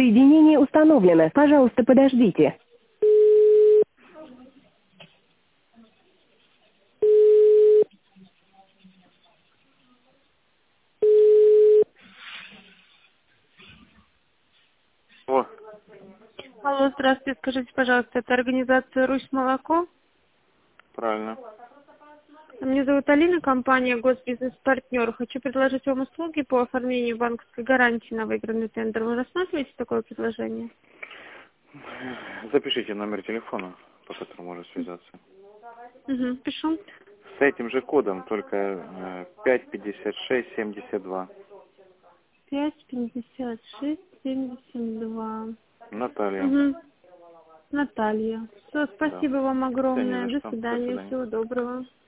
Соединение установлено. Пожалуйста, подождите. О, Алло, здравствуйте. Скажите, пожалуйста, это организация «Русь Молоко»? правильно. Меня зовут Алина, компания «Госбизнес-партнер». Хочу предложить вам услуги по оформлению банковской гарантии на выигранный тендер. Вы рассматриваете такое предложение? Запишите номер телефона, по которому можно связаться. Угу, пишу. С этим же кодом, только 55672. 55672. Наталья. Угу. Наталья. Все, Да. спасибо вам Да не огромное. за До что. До свидания. свидания. Всего доброго.